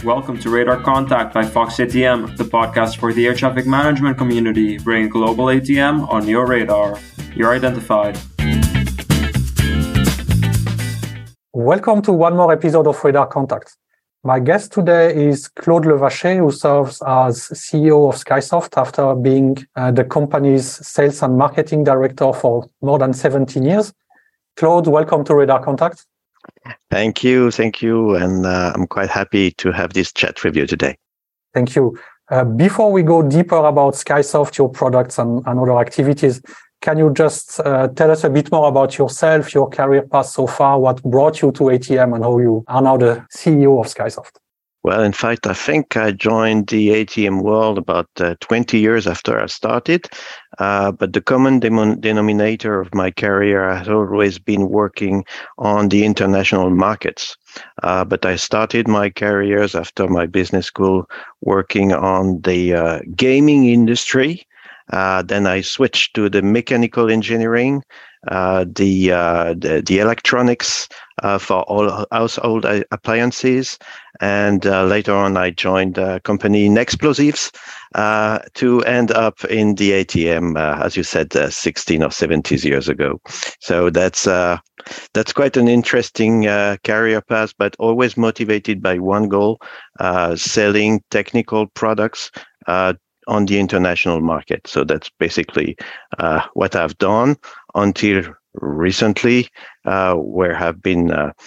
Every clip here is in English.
Welcome to Radar Contact by Fox ATM, the podcast for the air traffic management community, bringing global ATM on your radar. You're identified. Welcome to one more episode of Radar Contact. My guest today is Claude Levacher, who serves as CEO of Skysoft after being the company's sales and marketing director for more than 17 years. Claude, welcome to Radar Contact. Thank you. And I'm quite happy to have this chat with you today. Thank you. Before we go deeper about Skysoft, your products and other activities, can you just tell us a bit more about yourself, your career path so far, what brought you to ATM and how you are now the CEO of Skysoft? Well, in fact, I think I joined the ATM world about 20 years after I started. But the common denominator of my career has always been working on the international markets. But I started my careers after my business school working on the gaming industry. Then I switched to the mechanical engineering, the electronics for all household appliances, and later on I joined a company in explosives to end up in the ATM, as you said, 16 or 17 years ago. So that's quite an interesting career path, but always motivated by one goal: selling technical products on the international market. So that's basically what I've done until recently, where I've been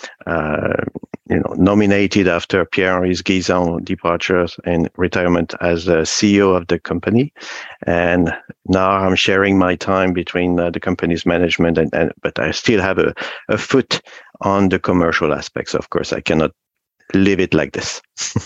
nominated after Pierre-Henri Guisan's departure and retirement as CEO of the company. And now I'm sharing my time between the company's management, but I still have a foot on the commercial aspects. Of course, I cannot leave it like this.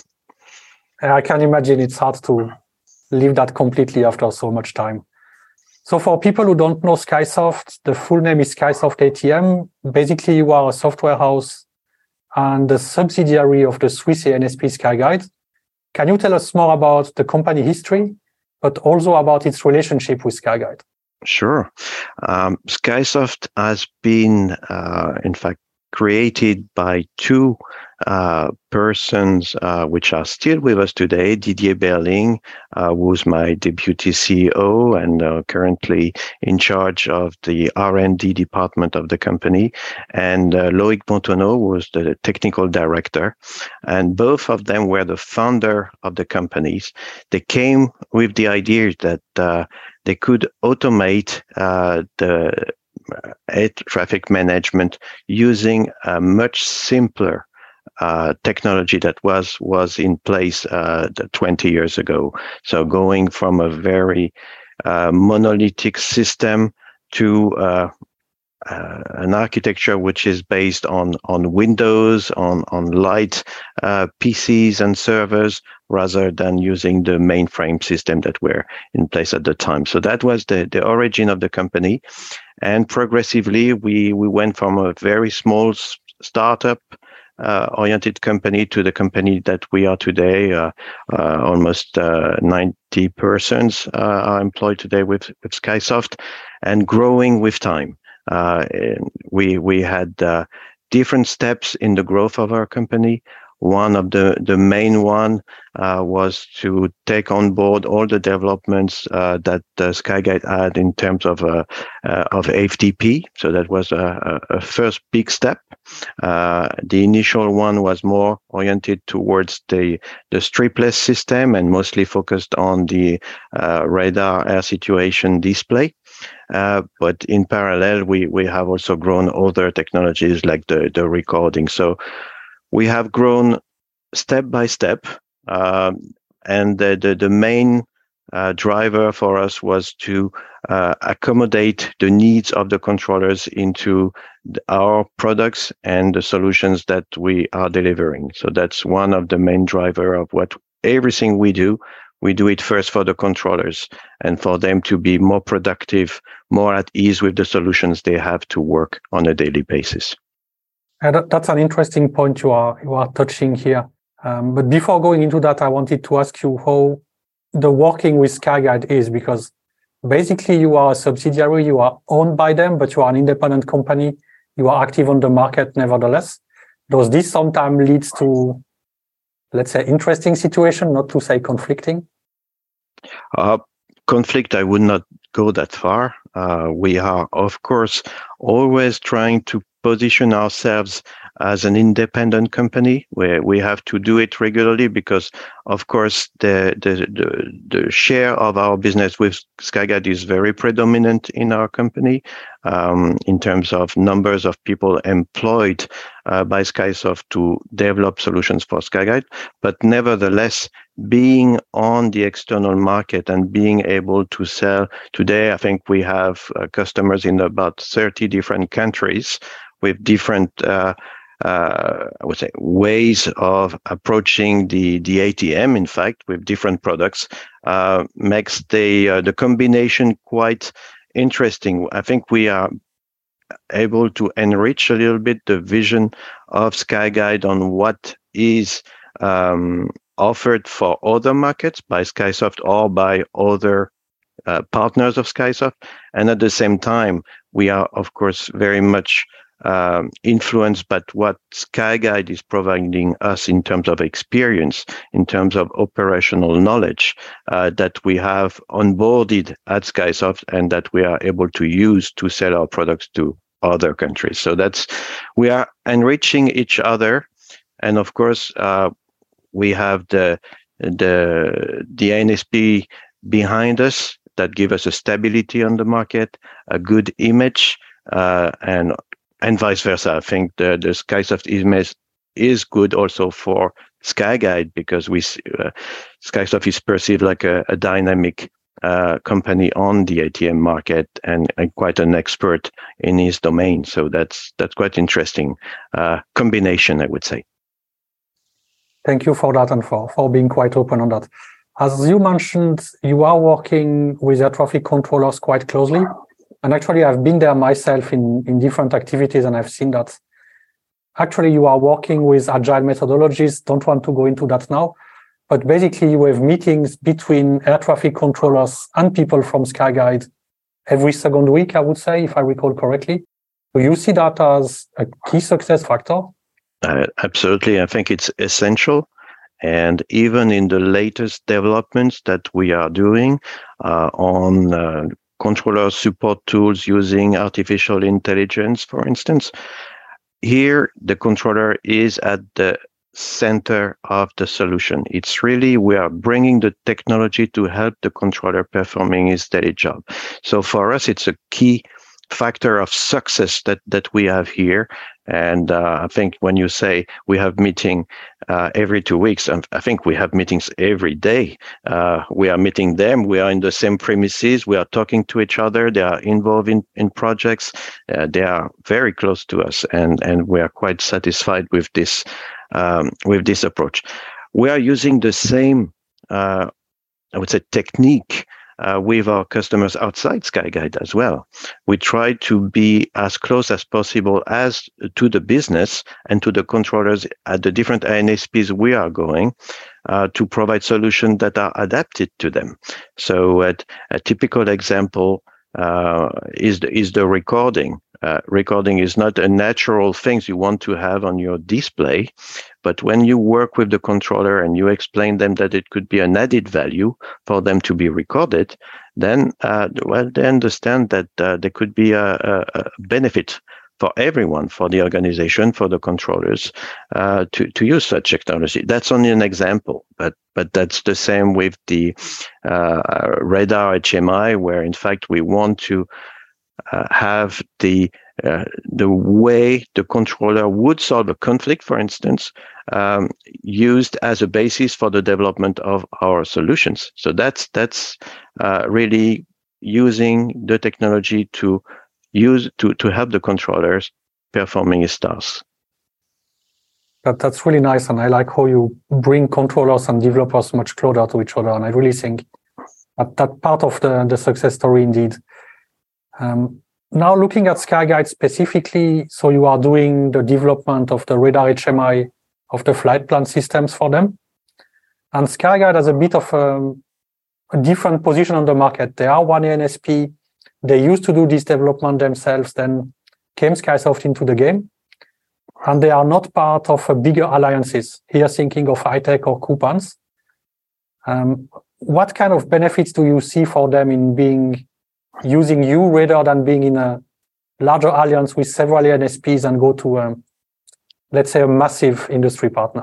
I can imagine it's hard to leave that completely after so much time. So for people who don't know Skysoft, the full name is Skysoft ATM. Basically, you are a software house and a subsidiary of the Swiss ANSP Skyguide. Can you tell us more about the company history, but also about its relationship with Skyguide? Sure. Skysoft has been, in fact, created by two persons which are still with us today. Didier Berling, who's my deputy CEO and currently in charge of the R&D department of the company, and Loïc Bontonneau, who was the technical director. And both of them were the founder of the companies. They came with the idea that they could automate the air traffic management using a much simpler technology that was in place 20 years ago. So going from a very monolithic system to an architecture which is based on Windows, on light PCs and servers, rather than using the mainframe system that were in place at the time. So that was the origin of the company. And progressively, we went from a very small startup oriented company to the company that we are today. Almost 90 persons are employed today with Skysoft, and growing with time. We had different steps in the growth of our company. One of the main one was to take on board all the developments that Skyguide had in terms of FTP. So that was a first big step. The initial one was more oriented towards the stripless system and mostly focused on the radar air situation display. But in parallel, we have also grown other technologies like the recording. So we have grown step by step, and the main driver for us was to accommodate the needs of the controllers into our products and the solutions that we are delivering. So that's one of the main driver of everything we do. We do it first for the controllers and for them to be more productive, more at ease with the solutions they have to work on a daily basis. That's an interesting point you are touching here. But before going into that, I wanted to ask you how the working with Skyguide is, because basically you are a subsidiary, you are owned by them, but you are an independent company. You are active on the market nevertheless. Does this sometimes lead to let's say, interesting situation, not to say conflicting? Conflict, I would not go that far. We are, of course, always trying to position ourselves as an independent company where we have to do it regularly because, of course, the share of our business with Skyguide is very predominant in our company in terms of numbers of people employed by Skysoft to develop solutions for Skyguide. But nevertheless, being on the external market and being able to sell today, I think we have customers in about 30 different countries with different I would say ways of approaching the ATM, in fact, with different products, makes the combination quite interesting. I think we are able to enrich a little bit the vision of Skyguide on what is offered for other markets by Skysoft or by other partners of Skysoft. And at the same time, we are, of course, very much influenced by what Skyguide is providing us in terms of experience, in terms of operational knowledge that we have onboarded at Skysoft and that we are able to use to sell our products to other countries. So we are enriching each other. And of course, we have the NSP behind us that give us a stability on the market, a good image, and vice versa. I think the Skysoft image is good also for Skyguide because Skysoft is perceived like a dynamic company on the ATM market and quite an expert in his domain. So that's quite interesting combination, I would say. Thank you for that and for being quite open on that. As you mentioned, you are working with air traffic controllers quite closely. And actually, I've been there myself in different activities, and I've seen that actually you are working with agile methodologies. Don't want to go into that now. But basically, you have meetings between air traffic controllers and people from Skyguide every second week, I would say, if I recall correctly. Do you see that as a key success factor? Absolutely. I think it's essential. And even in the latest developments that we are doing on controller support tools using artificial intelligence, for instance, here the controller is at the center of the solution. It's really, we are bringing the technology to help the controller performing his daily job. So for us, it's a key factor of success that we have here. And I think when you say we have meeting every 2 weeks, I think we have meetings every day. We are meeting them. We are in the same premises. We are talking to each other. They are involved in projects. They are very close to us, and we are quite satisfied with this approach. We are using the same, I would say, technique with our customers outside Skyguide as well. We try to be as close as possible as to the business and to the controllers at the different NSPs we are going to provide solutions that are adapted to them. So a typical example is the recording. Recording is not a natural thing you want to have on your display, but when you work with the controller and you explain them that it could be an added value for them to be recorded, then they understand that there could be a benefit for everyone, for the organization, for the controllers, to use such technology. That's only an example, but that's the same with the radar HMI, where in fact we want to have the way the controller would solve a conflict, for instance, used as a basis for the development of our solutions. So that's really using the technology to help the controllers performing his tasks. That's really nice, and I like how you bring controllers and developers much closer to each other. And I really think that part of the success story indeed. Now looking at Skyguide specifically, so you are doing the development of the radar HMI of the flight plan systems for them. And Skyguide has a bit of a different position on the market. They are one NSP. They used to do this development themselves, then came Skysoft into the game. and they are not part of bigger alliances. Here, thinking of iTech or Coupons. What kind of benefits do you see for them in using you rather than being in a larger alliance with several NSPs and go to, let's say, a massive industry partner?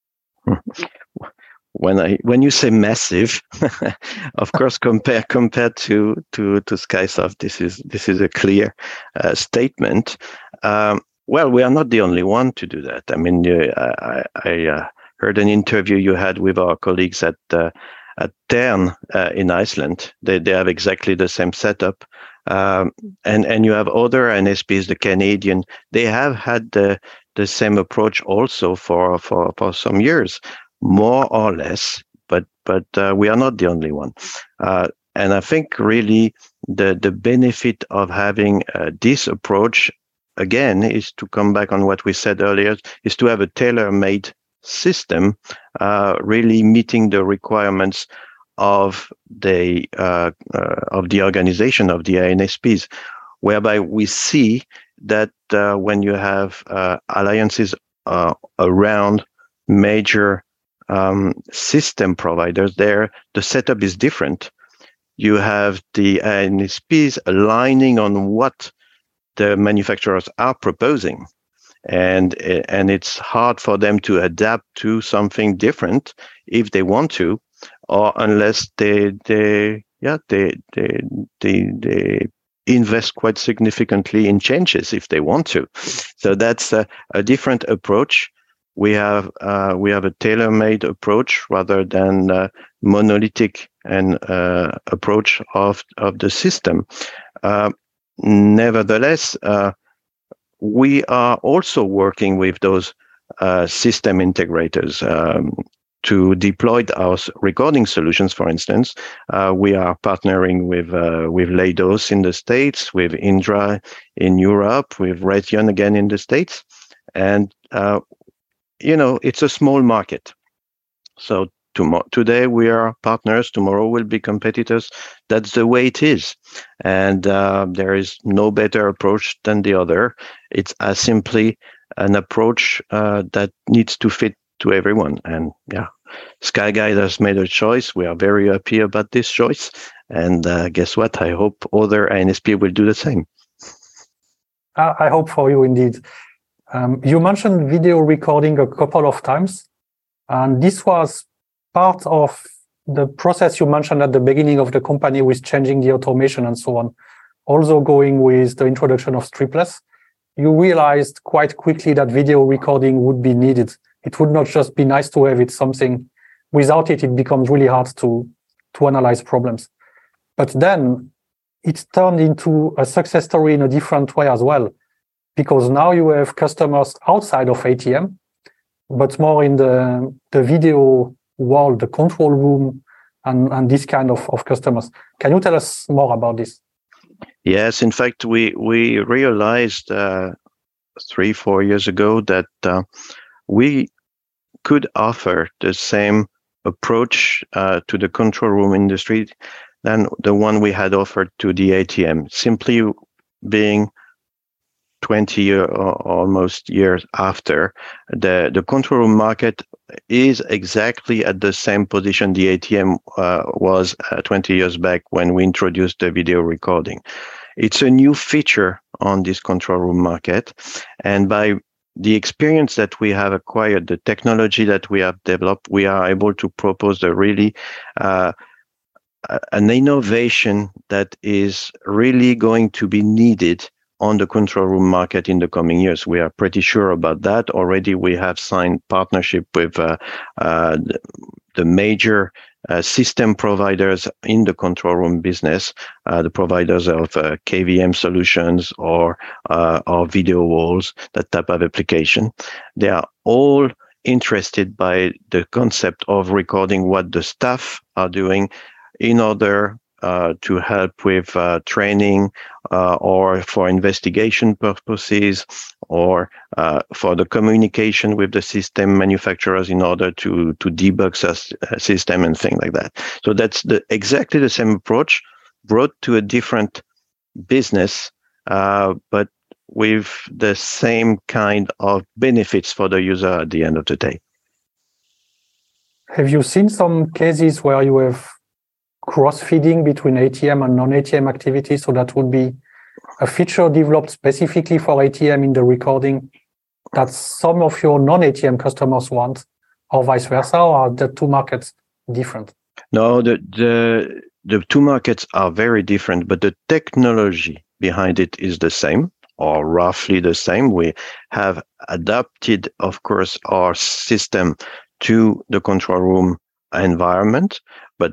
When you say massive, of course, compared to Skysoft, this is a clear statement. Well, we are not the only one to do that. I mean, I heard an interview you had with our colleagues at Tern in Iceland. They have exactly the same setup, and you have other NSPs, the Canadian. They have had the same approach also for some years, more or less. But we are not the only one. And I think really the benefit of having this approach, again, is to come back on what we said earlier, is to have a tailor-made system, really meeting the requirements of the organization of the INSPs, whereby we see that when you have alliances around major system providers, there the setup is different. You have the INSPs aligning on what the manufacturers are proposing, and it's hard for them to adapt to something different if they want to, or unless they invest quite significantly in changes if they want to. So that's a different approach. We have a tailor-made approach rather than monolithic approach of the system. Nevertheless, we are also working with those system integrators to deploy our recording solutions. For instance, we are partnering with Leidos in the States, with Indra in Europe, with Raytheon again in the States, and it's a small market. So today we are partners, tomorrow we'll be competitors. That's the way it is. And there is no better approach than the other. It's simply an approach that needs to fit to everyone. And Skyguide has made a choice. We are very happy about this choice. And guess what? I hope other INSP will do the same. I hope for you indeed. You mentioned video recording a couple of times, and this was part of the process you mentioned at the beginning of the company with changing the automation and so on. Also going with the introduction of stripless, you realized quite quickly that video recording would be needed. It would not just be nice to have, it's something, without it, it becomes really hard to analyze problems. But then it turned into a success story in a different way as well, because now you have customers outside of ATM, but more in the video world, the control room, and this kind of customers. Can you tell us more about this? Yes, in fact, we realized 3-4 years ago that we could offer the same approach to the control room industry than the one we had offered to the ATM, simply being 20 or almost years after. The control room market is exactly at the same position the ATM was 20 years back when we introduced the video recording. It's a new feature on this control room market, and by the experience that we have acquired, the technology that we have developed, we are able to propose an innovation that is really going to be needed on the control room market in the coming years. We are pretty sure about that. Already we have signed partnership with the major system providers in the control room business, the providers of KVM solutions or video walls, that type of application. They are all interested by the concept of recording what the staff are doing in order to help with training or for investigation purposes, or for the communication with the system manufacturers in order to debug a system and things like that. So that's exactly the same approach brought to a different business, but with the same kind of benefits for the user at the end of the day. Have you seen some cases where you have cross-feeding between ATM and non-ATM activities? So that would be a feature developed specifically for ATM in the recording that some of your non-ATM customers want, or vice versa, or are the two markets different? No, the two markets are very different, but the technology behind it is the same, or roughly the same. We have adapted, of course, our system to the control room environment, but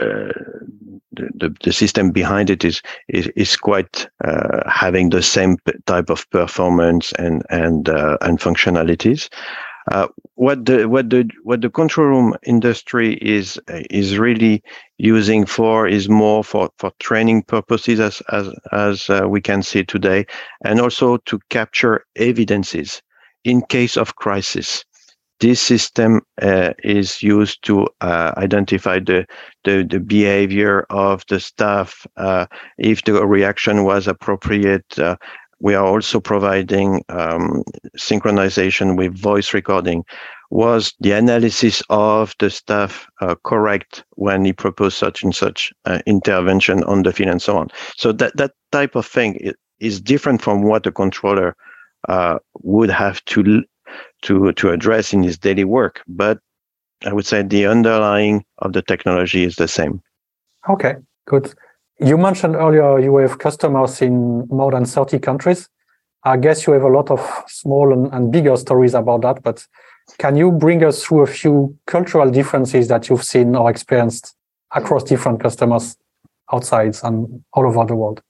the system behind it is quite having the same type of performance and functionalities. What the control room industry is really using is more for training purposes, as we can see today, and also to capture evidences in case of crisis. This system is used to identify the behavior of the staff, if the reaction was appropriate. We are also providing synchronization with voice recording. Was the analysis of the staff correct when he proposed such and such intervention on the field and so on? So that type of thing is different from what a controller would have to address in his daily work. But I would say the underlying of the technology is the same. Okay, good. You mentioned earlier you have customers in more than 30 countries. I guess you have a lot of small and bigger stories about that, but can you bring us through a few cultural differences that you've seen or experienced across different customers outside and all over the world?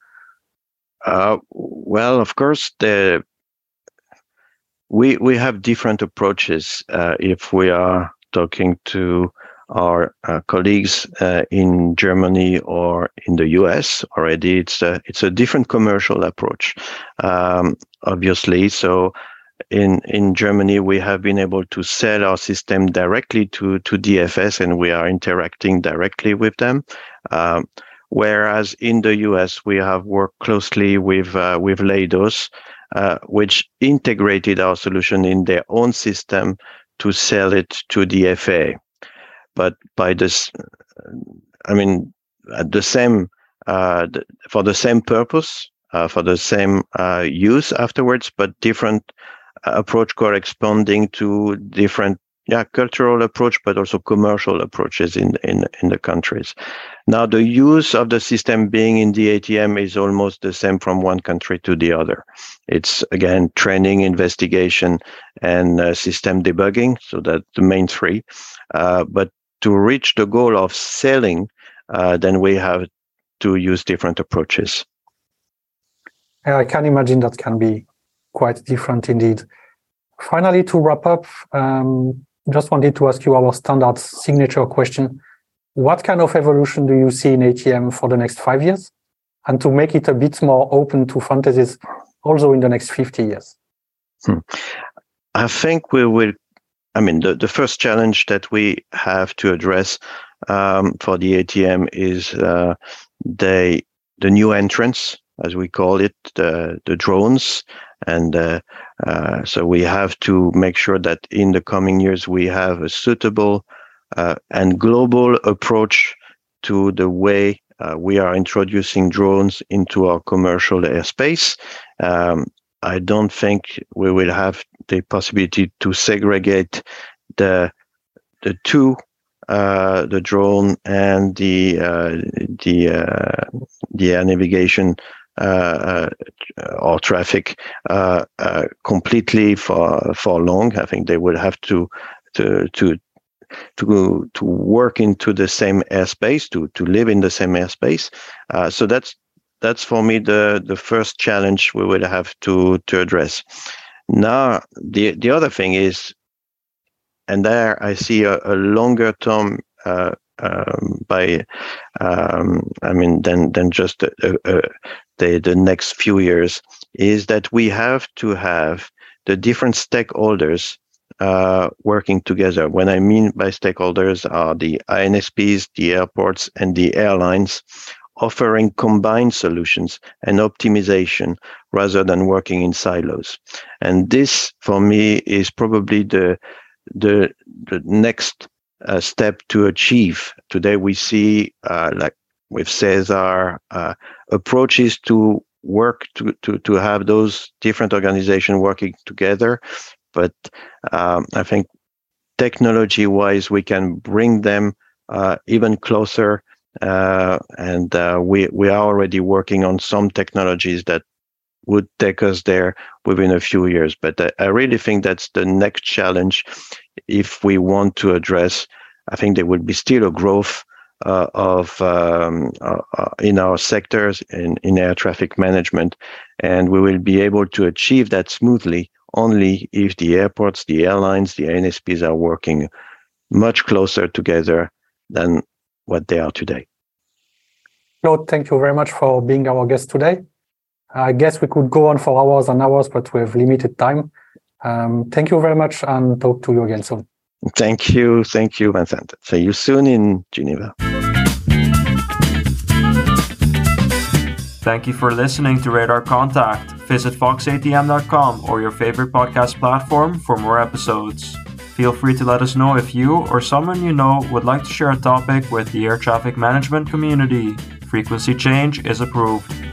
Well, of course, we have different approaches. If we are talking to our colleagues in Germany or in the US already, it's a different commercial approach, obviously. So in Germany, we have been able to sell our system directly to DFS, and we are interacting directly with them. Whereas in the US, we have worked closely with Leidos, which integrated our solution in their own system to sell it to the FAA. But by this, at the same for the same purpose, for the same use afterwards, but different approach corresponding to different cultural approach, but also commercial approaches in the countries. Now, the use of the system being in the ATM is almost the same from one country to the other. It's, again, training, investigation, and system debugging, so that's the main three. But to reach the goal of selling, then we have to use different approaches. I can imagine that can be quite different indeed. Finally, to wrap up, just wanted to ask you our standard signature question. What kind of evolution do you see in ATM for the next 5 years? And to make it a bit more open to fantasies, also in the next 50 years? I think we will. The first challenge that we have to address for the ATM is the new entrants, as we call it, the drones. And so we have to make sure that in the coming years we have a suitable and global approach to the way we are introducing drones into our commercial airspace. I don't think we will have the possibility to segregate the two, the drone and the air navigation or traffic completely for long. I think they will have to work into the same airspace, to live in the same airspace. So that's for me the first challenge we will have to address. Now the other thing is, and there I see a longer term than just the next few years, is that we have to have the different stakeholders working together. When I mean by stakeholders are the INSPs, the airports, and the airlines, offering combined solutions and optimization rather than working in silos. And this, for me, is probably the next step to achieve. Today, we see, like with Cesar, approaches to work to have those different organizations working together. But I think technology-wise, we can bring them even closer. And we are already working on some technologies that would take us there within a few years. But I really think that's the next challenge if we want to address. I think there will be still a growth in our sectors in air traffic management, and we will be able to achieve that smoothly only if the airports, the airlines, the ANSPs are working much closer together than what they are today. Claude, thank you very much for being our guest today. I guess we could go on for hours and hours, but we have limited time. Thank you very much, and talk to you again soon. Thank you, Vincent. See you soon in Geneva. Thank you for listening to Radar Contact. Visit foxatm.com or your favorite podcast platform for more episodes. Feel free to let us know if you or someone you know would like to share a topic with the air traffic management community. Frequency change is approved.